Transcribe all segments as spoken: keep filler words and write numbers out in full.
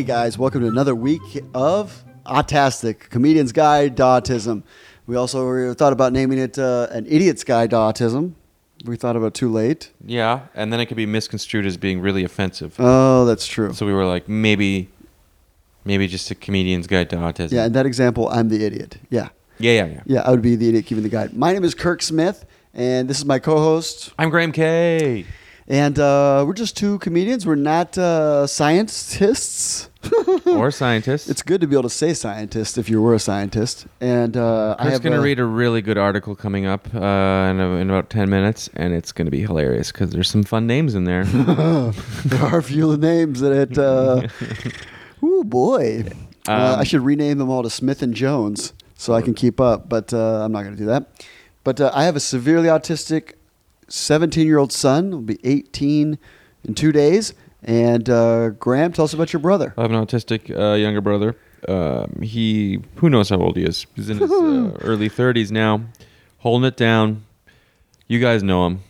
guys, welcome to another week of Autastic, Comedian's Guide to Autism. We also thought about naming it uh, An Idiot's Guide to Autism. We thought about it too late. Yeah, and then it could be misconstrued as being really offensive. Oh, that's true. So we were like, maybe, maybe just a Comedian's Guide to Autism. Yeah, in that example, I'm the idiot. Yeah. Yeah, yeah, yeah. Yeah, I would be the idiot giving the guide. My name is Kirk Smith, and this is my co-host. I'm Graham K. And uh, we're just two comedians. We're not uh, scientists. Or scientists. It's good to be able to say scientist if you were a scientist. And uh, I I'm have going to a- read a really good article coming up uh, in, a, in about ten minutes, and it's going to be hilarious because there's some fun names in there. There are a few of the names that it. Uh, ooh, boy. uh, Um, I should rename them all to Smith and Jones so I can keep up, but uh, I'm not going to do that. But uh, I have a severely autistic seventeen-year-old son. Will be eighteen in two days. And uh, Graham, tell us about your brother. I have an autistic uh, younger brother. Um, he, who knows how old he is? He's in his uh, early thirties now, holding it down. You guys know him.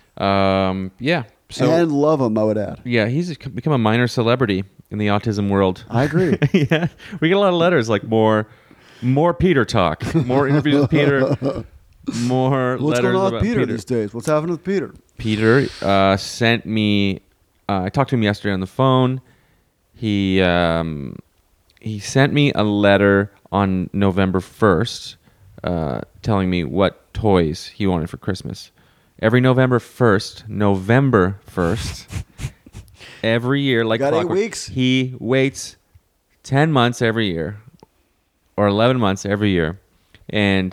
Um, yeah. So and love him, I would add. yeah, he's become a minor celebrity in the autism world. I agree. Yeah, we get a lot of letters like more, more Peter talk, more interviews with Peter, more What's letters going on about with Peter, Peter. these days? What's happening with Peter? Peter uh, sent me. Uh, I talked to him yesterday on the phone. He um, he sent me a letter on November first, uh, telling me what toys he wanted for Christmas. Every November first, November first, every year, like Got eight clockwork, weeks? he waits ten months every year, or eleven months every year, and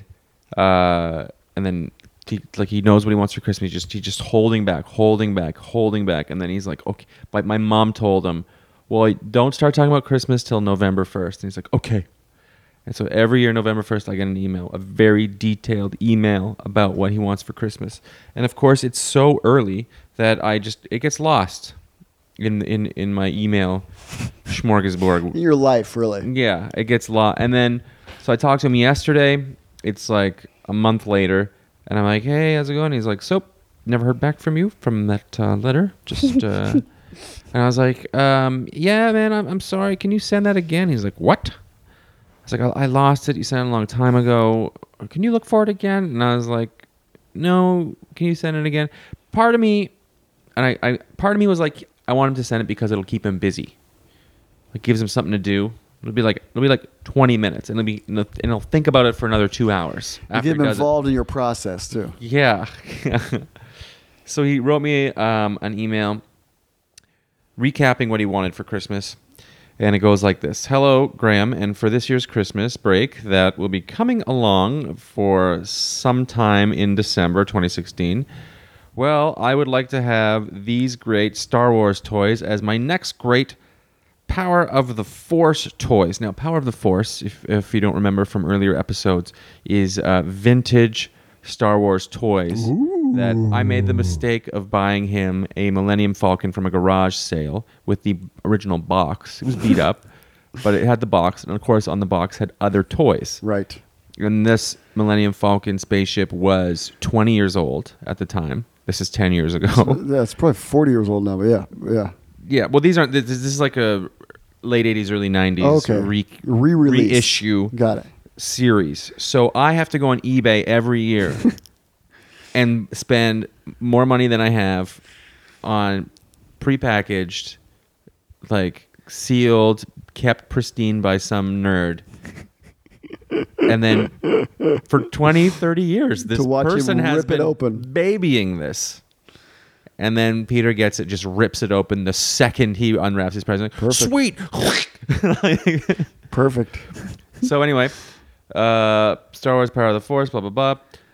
uh, and then. He, like he knows what he wants for Christmas. He just he's just holding back, holding back, holding back, and then he's like, okay. But my mom told him, well, don't start talking about Christmas till November first. And he's like, okay. And so every year, November first, I get an email, a very detailed email about what he wants for Christmas. And of course, it's so early that I just it gets lost in in in my email smorgasbord. In your life, really. Yeah, it gets lost. And then so I talked to him yesterday. It's like a month later. And I'm like, hey, how's it going? He's like, so, never heard back from you from that uh, letter. Just, uh, and I was like, um, yeah, man, I'm, I'm sorry. Can you send that again? He's like, what? I was like, I, I lost it. You sent it a long time ago. Can you look for it again? And I was like, no, can you send it again? Part of me, and I, I part of me was like, I want him to send it because it'll keep him busy. It gives him something to do. It'll be like it'll be like twenty minutes, and it'll be and he'll think about it for another two hours. You after get he him does it. involved in your process, too. Yeah. So he wrote me um, an email recapping what he wanted for Christmas. And it goes like this. Hello, Graham. And for this year's Christmas break that will be coming along for sometime in December twenty sixteen, well, I would like to have these great Star Wars toys as my next great Power of the Force toys. Now, Power of the Force, if if you don't remember from earlier episodes, is uh, vintage Star Wars toys. Ooh. That I made the mistake of buying him a Millennium Falcon from a garage sale with the original box. It was beat up, but it had the box, and of course on the box had other toys. Right. And this Millennium Falcon spaceship was twenty years old at the time. This is ten years ago. Yeah, it's probably forty years old now, but yeah, yeah. Yeah, well, these aren't. This, this is like a late eighties, early nineties Okay. re, Re-release. reissue Got it. series. So I have to go on eBay every year and spend more money than I have on prepackaged, like sealed, kept pristine by some nerd. And then for twenty, thirty years, this To watch him person has rip it been open. babying this. And then Peter gets it, just rips it open the second he unwraps his present. Perfect. Sweet. Perfect. So anyway, uh, Star Wars Power of the Force, blah, blah, blah.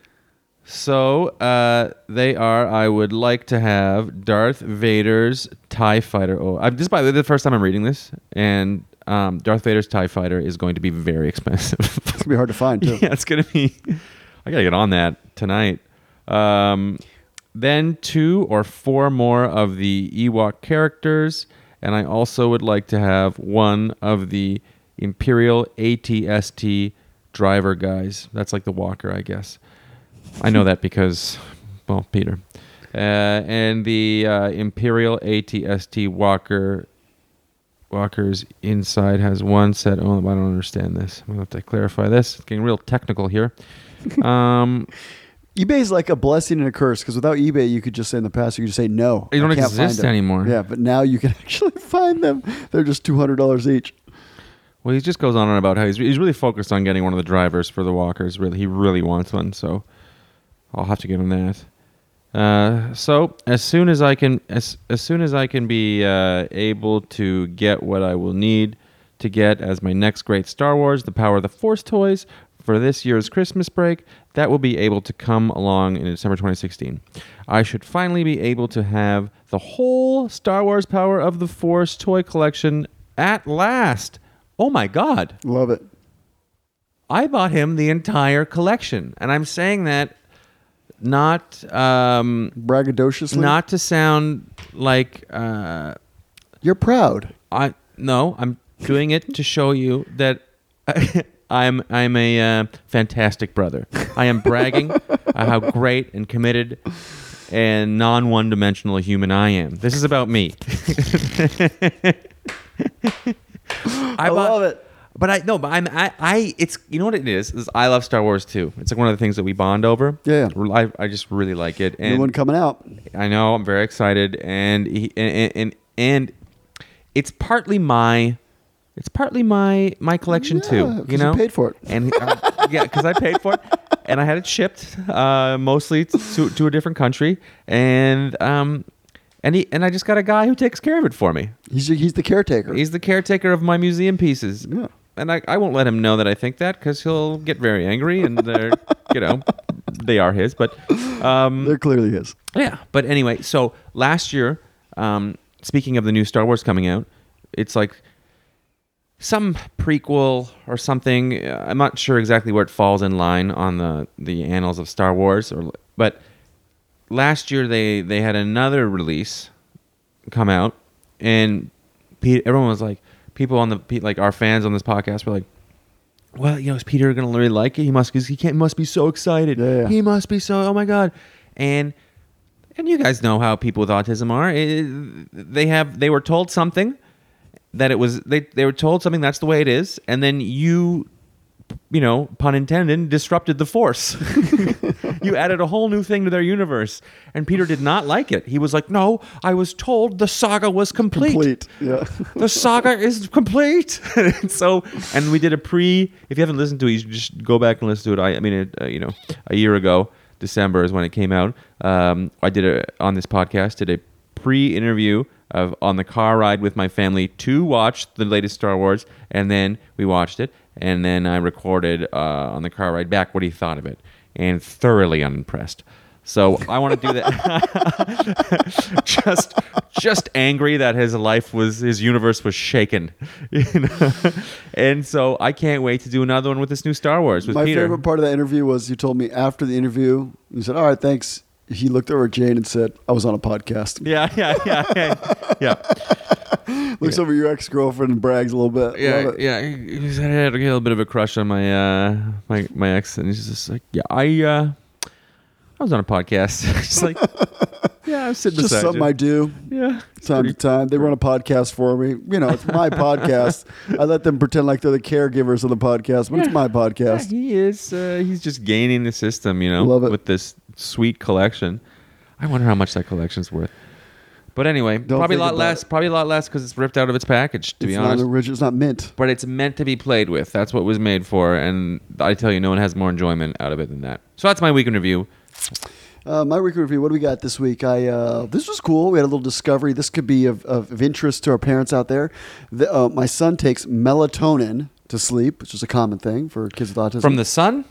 So uh, they are, I would like to have Darth Vader's TIE Fighter. Oh, I'm, this is by the way the first time I'm reading this. And um, Darth Vader's TIE Fighter is going to be very expensive. It's going to be hard to find, too. Yeah, it's going to be... I got to get on that tonight. Um... Then two or four more of the Ewok characters, and I also would like to have one of the Imperial A T S T driver guys. That's like the walker, I guess. I know that because, well, Peter. Uh, and the uh, Imperial A T S T walker Walker's inside has one set. Oh, I don't understand this. I'm going to have to clarify this. It's getting real technical here. Um, eBay is like a blessing and a curse because without eBay, you could just say in the past, you could just say no. They don't I can't exist find them. anymore. Yeah, but now you can actually find them. They're just two hundred dollars each. Well, he just goes on and about how he's he's really focused on getting one of the drivers for the Walkers. Really, he really wants one, so I'll have to give him that. Uh, so as soon as I can, as as soon as I can be uh, able to get what I will need to get as my next great Star Wars: The Power of the Force toys for this year's Christmas break, that will be able to come along in December twenty sixteen. I should finally be able to have the whole Star Wars Power of the Force toy collection at last. Oh my God. Love it. I bought him the entire collection. And I'm saying that not um, braggadociously? Not to sound like... Uh, You're proud. I No, I'm doing it to show you that... I'm I'm a uh, fantastic brother. I am bragging uh, how great and committed and non one dimensional human I am. This is about me. I, I bought, love it. But I no, but I'm I, I it's you know what it is? is I love Star Wars too. It's like one of the things that we bond over. Yeah, yeah. I I just really like it. And new one coming out. I know. I'm very excited, and he, and, and and it's partly my. It's partly my my collection yeah, too. You know, you paid for it, and uh, yeah, because I paid for it, and I had it shipped, uh, mostly to to a different country, and um, and he and I just got a guy who takes care of it for me. He's he's the caretaker. He's the caretaker of my museum pieces. Yeah. And I, I won't let him know that I think that because he'll get very angry, and they're you know they are his, but um, they're clearly his. Yeah, but anyway, so last year, um, speaking of the new Star Wars coming out, it's like. Some prequel or something. I'm not sure exactly where it falls in line on the, the annals of Star Wars. Or, but last year they, they had another release come out, and Pete, everyone was like, people on the like our fans on this podcast were like, well, you know, is Peter gonna really like it? He must, cause he can't, must be so excited. Yeah, yeah. He must be so. Oh my God, and and you guys know how people with autism are. It, they have they were told something. That it was they, they were told something that's the way it is, and then you, you know, pun intended, disrupted the Force. You added a whole new thing to their universe, and Peter did not like it. He was like, "No, I was told the saga was complete. Complete, yeah. The saga is complete." And so, and we did a pre. If you haven't listened to it, you should just go back and listen to it. I, I mean, it, uh, you know, a year ago, December is when it came out. Um, I did a on this podcast did a pre-interview. Of on the car ride with my family to watch the latest Star Wars, and then we watched it, and then I recorded uh, on the car ride back what he thought of it, and thoroughly unimpressed. So I want to do that. just, just angry that his life was, his universe was shaken, you know? And so I can't wait to do another one with this new Star Wars with My Peter. favorite part of that interview was you told me after the interview, you said, "All right, thanks." He looked over at Jane and said, "I was on a podcast." Yeah, yeah, yeah, yeah. yeah. Looks yeah. over your ex-girlfriend and brags a little bit. Yeah, yeah. He, he said I had a little bit of a crush on my uh, my my ex, and he's just like, "Yeah, I uh, I was on a podcast." Just like, yeah, I was sitting Just beside something you. I do. Yeah, time to time. They run a podcast for me. You know, it's my podcast. I let them pretend like they're the caregivers of the podcast, but yeah. it's my podcast. Yeah, he is. Uh, he's just gaining the system, you know, Love it. with this sweet collection. I wonder how much that collection's worth. But anyway, Don't probably a think lot about less. it. Probably a lot less because it's ripped out of its package. To It's be not honest, original. It's not mint. but it's meant to be played with. That's what it was made for, and I tell you, no one has more enjoyment out of it than that. So that's my week in review. Uh, my week review. What do we got this week? I uh, this was cool. We had a little discovery. This could be of, of, of interest to our parents out there. The, uh, my son takes melatonin to sleep, which is a common thing for kids with autism. From the sun,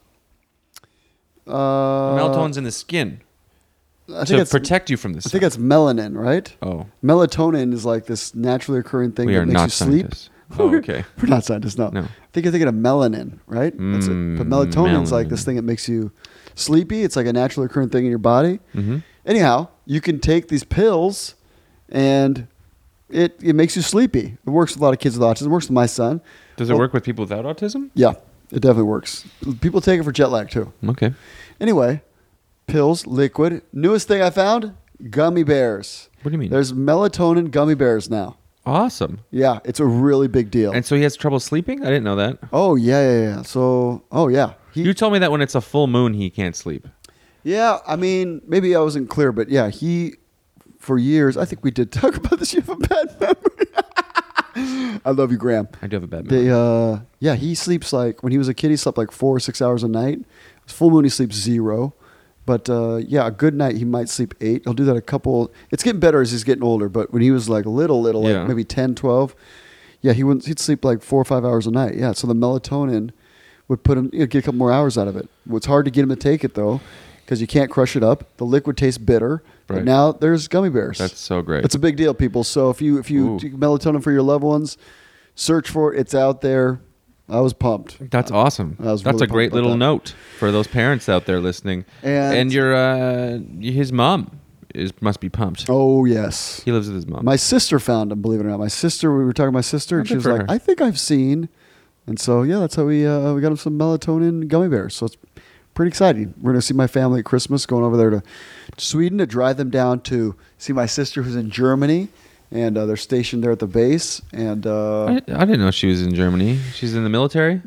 uh, melatonin's in the skin I think to it's, protect you from the I sun. think that's melanin, right? Oh, Melatonin is like this naturally occurring thing we that are makes not you sleep. scientists. Oh, okay. We're not scientists, no. No. I think you're thinking of melanin, right? That's it. But Mm, melatonin's like this melanin. thing that makes you sleepy. It's like a naturally occurring thing in your body. Mm-hmm. Anyhow, you can take these pills and it, it makes you sleepy. It works with a lot of kids with autism. It works with my son. Does it Well- work with people without autism? Yeah, it definitely works. People take it for jet lag too. Okay. Anyway, pills, liquid. Newest thing I found, gummy bears. What do you mean? There's melatonin gummy bears now. Awesome. Yeah, it's a really big deal. And so he has trouble sleeping? I didn't know that. Oh yeah, yeah, yeah. So, oh yeah, he, You told me that when it's a full moon, he can't sleep. yeah. I mean, maybe I wasn't clear, but yeah, he for years. I think we did talk about this. You have a bad memory. I love you, Graham. I do have a bad memory. They, uh, yeah, he sleeps like when he was a kid. He slept like four or six hours a night. Full moon, he sleeps zero. But uh, yeah, a good night he might sleep eight. He'll do that a couple. It's getting better as he's getting older. But when he was like little, little, Yeah. like maybe ten, twelve, yeah, he wouldn't. He'd sleep like four or five hours a night. Yeah, so the melatonin would put him, you know, get a couple more hours out of it. It's hard to get him to take it though, because you can't crush it up. The liquid tastes bitter. But Right. now there's gummy bears. That's so great. It's a big deal, people. So if you if you Ooh. take melatonin for your loved ones, search for it. It's out there. I was pumped. That's awesome. I was That's really a great pumped about little that. note for those parents out there listening. And- And your uh, his mom is must be pumped. Oh yes. He lives with his mom. My sister found him, believe it or not. My sister, we were talking to my sister, Oh, and she good was for like, her. I think I've seen. And so, yeah, that's how we uh, we got him some melatonin gummy bears. So it's pretty exciting. We're going to see my family at Christmas, going over there to Sweden to drive them down to see my sister who's in Germany. And uh, they're stationed there at the base. And uh, I, I didn't know she was in Germany. She's in the military.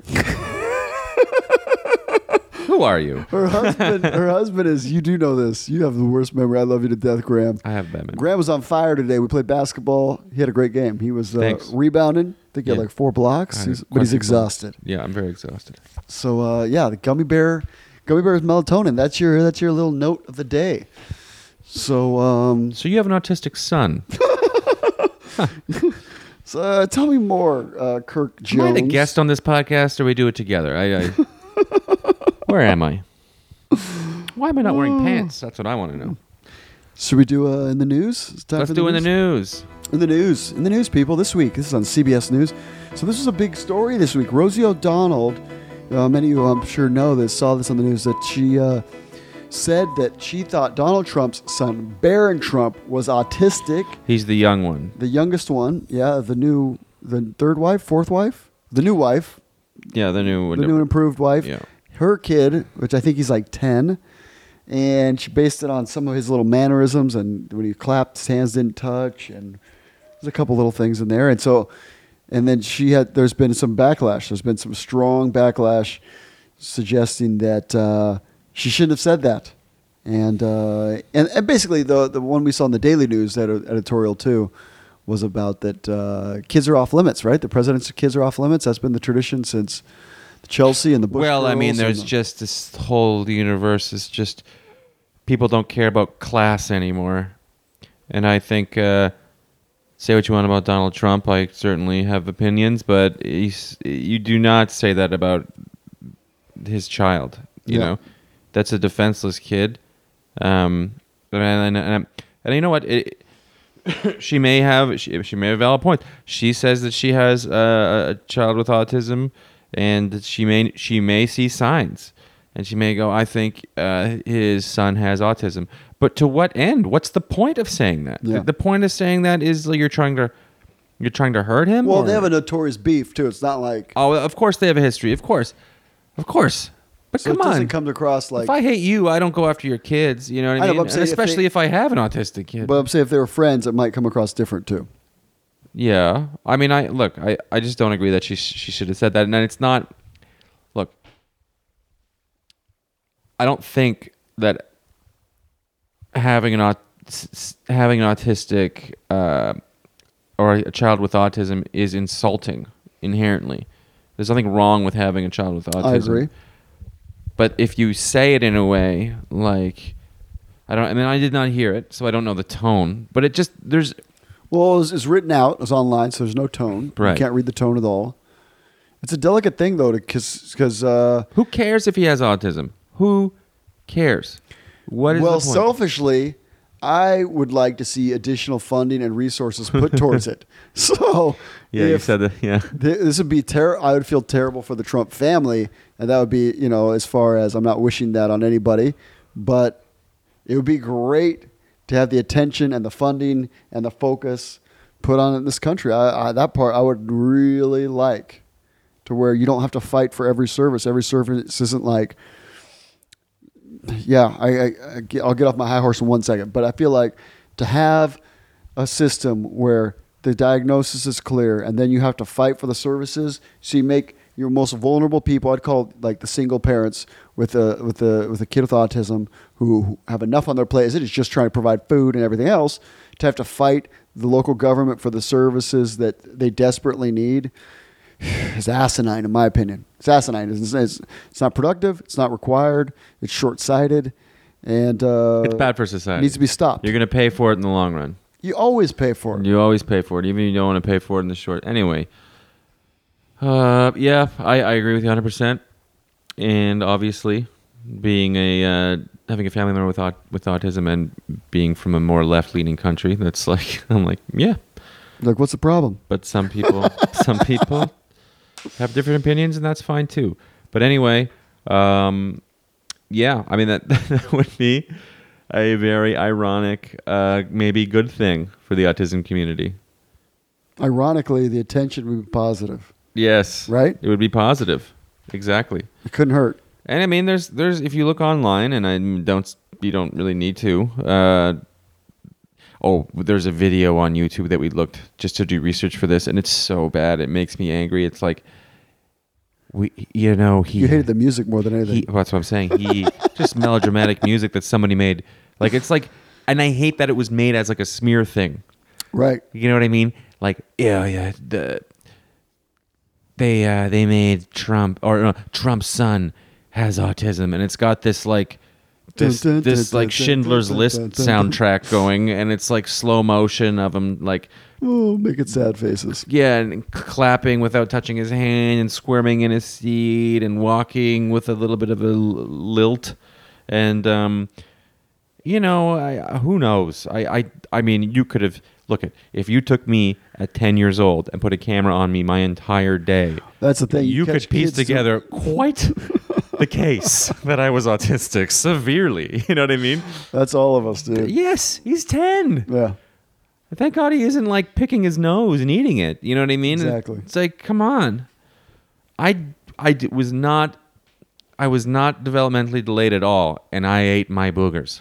Who are you? her husband her husband is, you do know this. You have the worst memory. I love you to death, Graham. I have bad memory. Graham was on fire today. We played basketball. He had a great game. He was uh, Thanks. rebounding. I think he had Yeah. like four blocks. I He's, had but he's quadruple. exhausted. Yeah, I'm very exhausted. So uh, yeah, the gummy bear, gummy bear with melatonin. That's your that's your little note of the day. So um, So you have an autistic son. so uh, tell me more, uh, Kirk Jones. Am I the guest on this podcast, or we do it together? I, I where am I? Why am I not wearing pants? That's what I want to know. Should we do uh, in the news? It's time Let's for do in the news. In the news, in the news, people. This week, this is on C B S News. So this was a big story this week. Rosie O'Donnell, uh, many of you I'm sure know this, saw this on the news, that she uh, said that she thought Donald Trump's son, Barron Trump, was autistic. He's the young one. The youngest one, yeah, the new, the third wife, fourth wife, the new wife, Yeah, the new. the new and improved wife. Yeah. Her kid, which I think he's like ten, and she based it on some of his little mannerisms, and when he clapped, his hands didn't touch, and there's a couple little things in there. And so, and then she had, there's been some backlash. There's been some strong backlash suggesting that uh, she shouldn't have said that. And, uh, and and basically the the one we saw in the Daily News, that editorial too, was about that uh, kids are off limits, right? The president's kids are off limits. That's been the tradition since Chelsea and the Bush Well, I mean, girls there's and the- just this whole universe is just people don't care about class anymore, and I think uh, say what you want about Donald Trump. I certainly have opinions, but he's, you do not say that about his child. You Yeah. know, that's a defenseless kid, um, and and, and, and you know what? It, she may have she, she may have a valid point. She says that she has uh, a child with autism, and that she may she may see signs, and she may go, I think uh, his son has autism. But to what end? What's the point of saying that? Yeah. The, the point of saying that is like you're trying to you're trying to hurt him. Well, or- they have a notorious beef too. It's not like oh, of course they have a history. Of course, of course. But so come it doesn't on. come across like. if I hate you, I don't go after your kids. You know what I I know, mean? but I'm And saying if especially they- if I have an autistic kid. But I'm saying if they were friends, it might come across different too. Yeah, I mean, I look, I, I just don't agree that she she should have said that, and it's not. Look, I don't think that having an aut- s- s- having an autistic uh, or a child with autism is insulting inherently. There's nothing wrong with having a child with autism. I agree. But if you say it in a way like, I don't, I mean, I did not hear it, so I don't know the tone. But it just there's. Well, it's, it's written out. It's online, so there's no tone. Right. You can't read the tone at all. It's a delicate thing, though, because because uh, Who cares if he has autism? Who cares? What is well, the point? selfishly, I would like to see additional funding and resources put towards it. So yeah, you if said that. Yeah, th- this would be ter- I would feel terrible for the Trump family, and that would be, you know, as far as I'm not wishing that on anybody, but it would be great to have the attention and the funding and the focus put on in this country. I, I, that part I would really like, to where you don't have to fight for every service. Every service isn't like, yeah, I, I, I, I'll get off my high horse in one second, but I feel like to have a system where the diagnosis is clear, and then you have to fight for the services. So you make your most vulnerable people, I'd call it like the single parents with a with a with a kid with autism who have enough on their plate as it is just trying to provide food and everything else, to have to fight the local government for the services that they desperately need is asinine, in my opinion. It's asinine. It's, it's, it's not productive. It's not required. It's short-sighted, and uh, It's bad for society. Needs to be stopped. You're going to pay for it in the long run. You always pay for it. You always pay for it, even if you don't want to pay for it in the short. Anyway, uh, yeah, I, I agree with you one hundred percent. And obviously, being a uh, having a family member with aut- with autism and being from a more left leaning country, that's like I'm like yeah. Like, what's the problem? But some people, some people have different opinions, and that's fine too. But anyway, um, yeah, I mean that, that would be a very ironic, uh, maybe good thing for the autism community. Ironically, the attention would be positive. Yes, Right? It would be positive. Exactly. It couldn't hurt. And I mean, there's there's if you look online, and I don't you don't really need to. Uh, oh, there's a video on YouTube that we looked just to do research for this, and it's so bad, it makes me angry. It's like we, you know, he You hated the music more than anything. He, that's what I'm saying. He just melodramatic music that somebody made. Like it's like, and I hate that it was made as like a smear thing. Right. You know what I mean? Like, yeah, yeah. The, they uh, they made Trump or no, Trump's son has autism, and it's got this like this Dun, dun, this dun, like dun, Schindler's dun, dun, List dun, dun, dun. soundtrack going, and it's like slow motion of him like. Oh, making sad faces. Yeah, and clapping without touching his hand, and squirming in his seat, and walking with a little bit of a l- lilt, and um, you know, I, who knows? I, I, I mean, you could have look at if you took me at ten years old and put a camera on me my entire day. That's the thing. You, catch could piece kids together quite the case that I was autistic severely. You know what I mean? That's all of us, dude. Yes, he's ten. Yeah. Thank God he isn't like picking his nose and eating it. You know what I mean? Exactly. It's like, come on. I, I d- was not, I was not developmentally delayed at all, and I ate my boogers.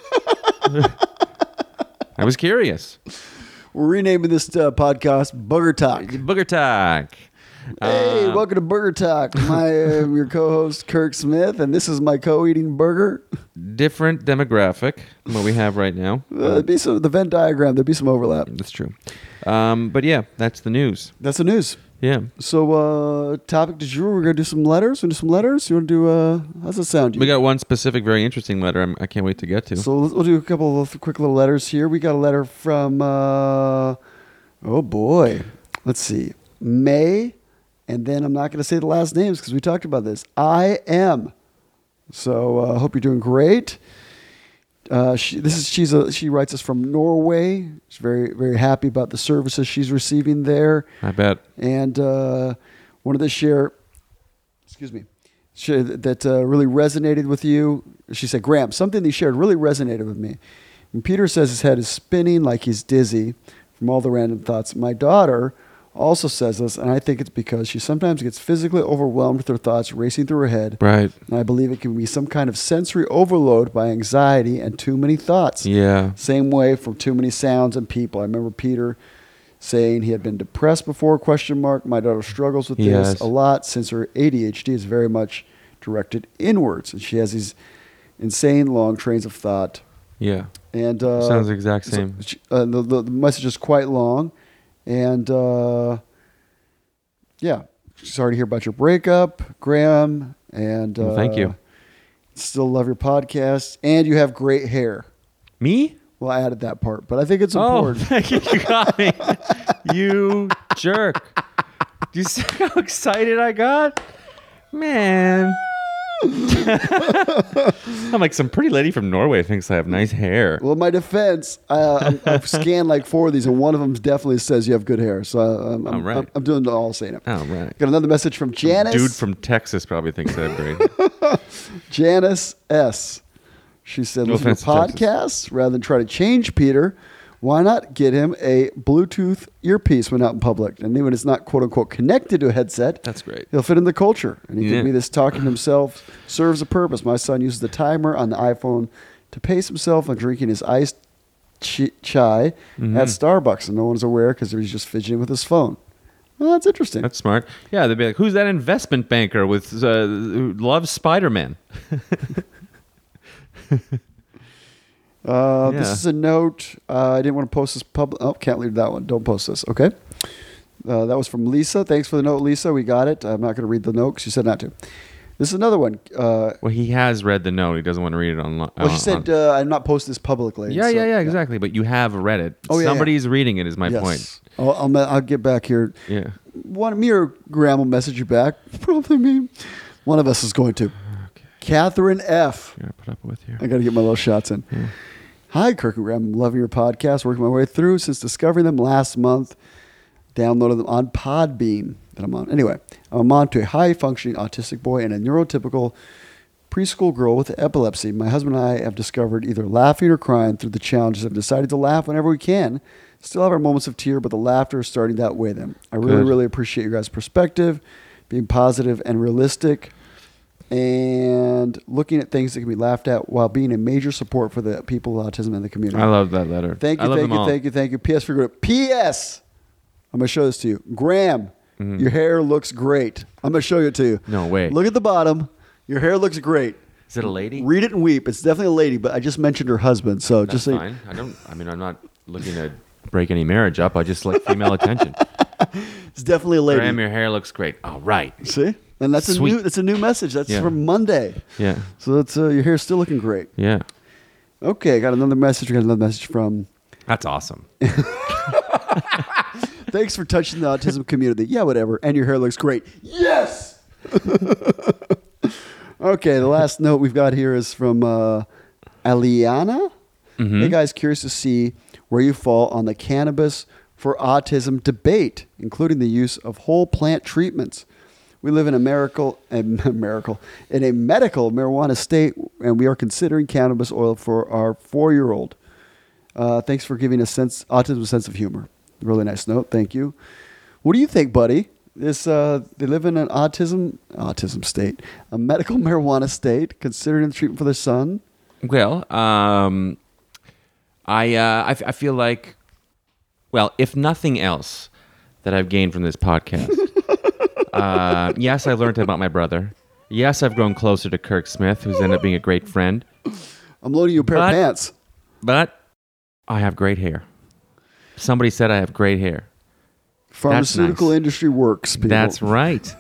I was curious. We're renaming this uh, podcast Booger Talk. Booger talk. Hey, Uh, welcome to Burger Talk. My, uh, your co-host Kirk Smith, and this is my co-eating burger. different demographic than what we have right now. Uh, there'd be some the Venn diagram. There'd be some overlap. That's true. Um, but yeah, that's the news. That's the news. Yeah. So, uh, topic du jour. We're gonna do some letters. We're gonna do some letters. You want to do? Uh, how's that sound? to We you? got one specific, very interesting letter I'm, I can't wait to get to. So let's, we'll do a couple of quick little letters here. We got a letter from. Uh, oh boy, let's see, May, and then I'm not gonna say the last names because we talked about this. I am. So I uh, hope you're doing great. Uh, she, this is she's a, she writes us from Norway. She's very very happy about the services she's receiving there, I bet. and uh, wanted to share. Excuse me, share that that, uh, really resonated with you. She said, "Graham, something that you shared really resonated with me." And Peter says his head is spinning like he's dizzy from all the random thoughts. My daughter also says this, and I think it's because she sometimes gets physically overwhelmed with her thoughts racing through her head. Right. And I believe it can be some kind of sensory overload by anxiety and too many thoughts. Yeah. Same way from too many sounds and people. I remember Peter saying he had been depressed before, question mark. My daughter struggles with this Yes. a lot since her A D H D is very much directed inwards. And she has these insane long trains of thought. Yeah. And uh, Sounds the exact so same. she- uh, the, the, the message is quite long. And uh, yeah, sorry to hear about your breakup, Graham. And uh, Well, thank you. Still love your podcast. And you have great hair. Me? Well, I added that part, but I think it's Oh, important. thank you. You got me. You jerk. Do you see how excited I got? Man. I'm like, some pretty lady from Norway thinks I have nice hair. Well, in my defense, uh, I'm- I've scanned like four of these, and one of them definitely says you have good hair. So uh, I'm, I'm, All right. I'm, I'm doing all saying it. Oh, right. Got another message from Janice. Dude from Texas probably thinks I have great. Janice S. She said, No listen to offense to podcasts rather than try to change Peter. Why not get him a Bluetooth earpiece when out in public? And even when it's not quote unquote connected to a headset, That's great. he'll fit in the culture. And he Yeah. can be this talking to himself, serves a purpose. My son uses the timer on the iPhone to pace himself on drinking his iced ch- chai Mhm. at Starbucks, and no one's aware because he's just fidgeting with his phone. Well, that's interesting. That's smart. Yeah, they'd be like, "Who's that investment banker with uh, who loves Spider-Man?" Uh, Yeah. This is a note. Uh, I didn't want to post this public. Oh, can't leave that one. Don't post this. Okay. Uh, that was from Lisa. Thanks for the note, Lisa. We got it. I'm not going to read the note because she said not to. This is another one. Uh, Well, he has read the note. He doesn't want to read it on. well, she said uh, I'm not posting this publicly. yeah, so- yeah, yeah, exactly. But you have read it. Oh, yeah, Somebody's reading it. Is my Yes. point. I'll, I'll, I'll get back here. Yeah. One, me or Graham will message you back. Probably me. One of us is going to. Okay. Catherine F. Here, I put up with here. I got to get my little shots in. Yeah. Hi, Kirk and Graham. I'm loving your podcast. Working my way through since discovering them last month. Downloaded them on Podbean that I'm on. Anyway, I'm a mom to a high-functioning autistic boy and a neurotypical preschool girl with epilepsy. My husband and I have discovered either laughing or crying through the challenges. Have decided to laugh whenever we can. Still have our moments of tear, but the laughter is starting to outweigh them. I really, Good. really appreciate your guys' perspective, being positive and realistic, and looking at things that can be laughed at while being a major support for the people with autism in the community. I love that letter. Thank I you, love thank them you, all. thank you, thank you. P S for good. P S I'm going to show this to you. Graham, Mhm. your hair looks great. I'm going to show you it to you. No way. Look at the bottom. Your hair looks great. Is it a lady? Read it and weep. It's definitely a lady, but I just mentioned her husband, so That's just say fine. I don't. I mean, I'm not looking to break any marriage up. I just like female attention. it's definitely a lady. Graham, your hair looks great. All right. See? And that's Sweet. a new that's a new message. That's Yeah. from Monday. Yeah. So that's uh, your hair's still looking great. Yeah. Okay, got another message. We got another message from That's awesome. Thanks for touching the autism community. Yeah, whatever. And your hair looks great. Yes. Okay, the last note we've got here is from uh, Aliana. Mhm. Hey guys, curious to see where you fall on the cannabis for autism debate, including the use of whole plant treatments. We live in a miracle, a miracle, in a medical marijuana state, and we are considering cannabis oil for our four-year-old. Uh, thanks for giving a sense, autism sense of humor. Really nice note. Thank you. What do you think, buddy? This uh, they live in an autism autism state, a medical marijuana state, considering the treatment for their son. Well, um, I, uh, I f- I feel like, well, if nothing else that I've gained from this podcast, uh, yes, I learned about my brother. Yes, I've grown closer to Kirk Smith, who's ended up being a great friend. I'm loading you a pair But- of pants. But I have great hair. Somebody said I have great hair. Pharmaceutical nice. industry works. People. That's right.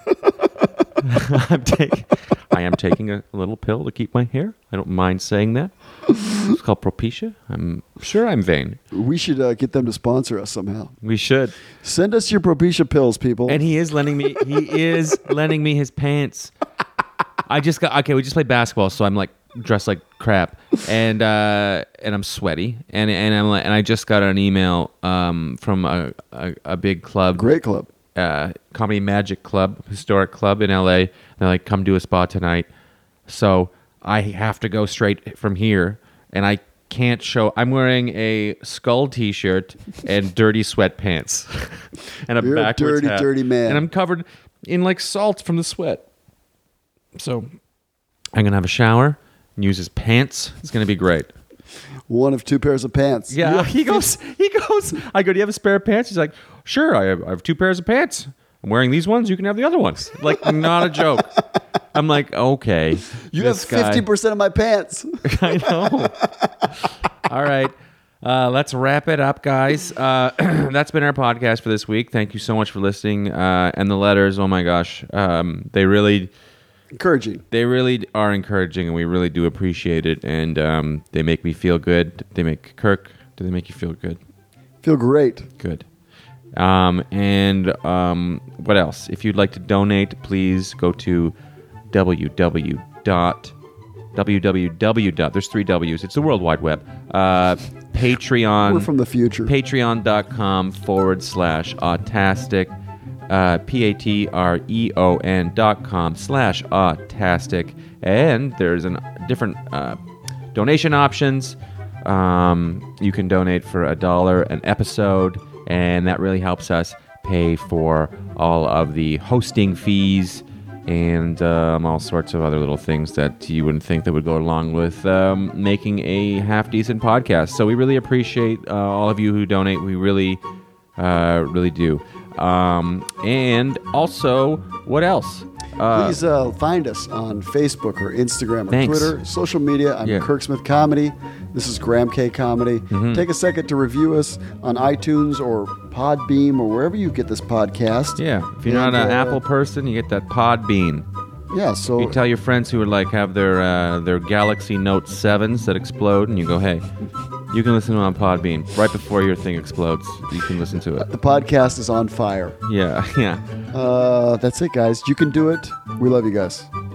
I'm taking, I am taking a little pill to keep my hair. I don't mind saying that. It's called Propecia. I'm sure I'm vain. We should uh, get them to sponsor us somehow. We should. Send us your Propecia pills, people. And he is lending me. He is lending me his pants. I just got okay. We just played basketball, so I'm like dressed like crap, and uh, and I'm sweaty, and and I'm like, and I just got an email um, from a, a a big club, Great club. uh, Comedy Magic Club, historic club in L A. They're like, come do a spot tonight. So I have to go straight from here, and I can't show. I'm wearing a skull T-shirt and dirty sweatpants, and a You're a backwards dirty, hat. dirty man. and I'm covered in like salt from the sweat. So I'm gonna have a shower and use his pants. It's gonna be great. One of two pairs of pants. Yeah, You- he goes. He goes. I go. Do you have a spare pants? He's like, sure. I have, I have two pairs of pants. I'm wearing these ones. You can have the other ones. Like, not a joke. I'm like, okay. You have this guy- fifty percent of my pants. I know. All right. Uh, let's wrap it up, guys. Uh, that's been our podcast for this week. Thank you so much for listening. Uh, and the letters, oh my gosh, um, they really, Encouraging. they really are encouraging, and we really do appreciate it. And um, they make me feel good. They make Kirk. Do they make you feel good? Feel great. Good. Um, and um, what else? If you'd like to donate, please go to www. www. There's three W's. It's the World Wide Web. Uh, Patreon. We're from the future. Patreon.com forward slash autastic. Uh, P-A-T-R-E-O-N dot com slash autastic. And there's an different uh, donation options. Um, you can donate for a dollar an episode, and that really helps us pay for all of the hosting fees and um, all sorts of other little things that you wouldn't think that would go along with um, making a half-decent podcast. So we really appreciate uh, all of you who donate. We really, uh, really do. Um, and also, what else? Uh, Please uh, find us on Facebook or Instagram or Thanks. Twitter, social media. I'm Yeah. Kirk Smith Comedy. This is Graham K Comedy. Mm-hmm. Take a second to review us on iTunes or Podbeam or wherever you get this podcast. yeah, if you're not And, an uh, Apple person, you get that Podbean. Yeah, so You tell your friends who are like have their uh, their Galaxy Note sevens that explode, and you go, hey, you can listen to it on Podbean right before your thing explodes. You can listen to it. the podcast is on fire. Yeah, yeah. Uh, that's it, guys. You can do it. We love you guys.